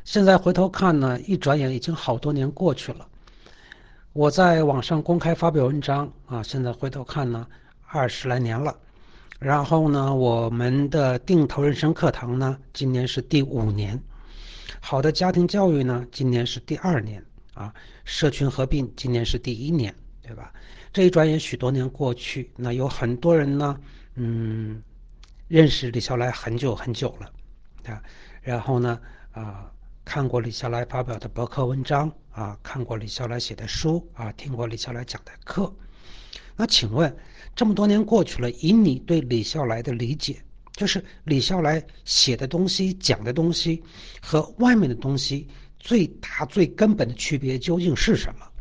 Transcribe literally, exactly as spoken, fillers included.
现在回头看呢，一转眼已经好多年过去了。我在网上公开发表文章啊，现在回头看呢，二十来年了。然后呢，我们的定投人生课堂呢，今年是第五年。好的家庭教育呢，今年是第二年啊。社群合并今年是第一年，对吧？这一转眼许多年过去，那有很多人呢，嗯，认识李笑来很久很久了啊。然后呢，啊，看过李笑来发表的博客文章啊，看过李笑来写的书啊，听过李笑来讲的课。那请问，这么多年过去了，以你对李笑来的理解，就是李笑来写的东西、讲的东西和外面的东西最大最根本的区别究竟是什么？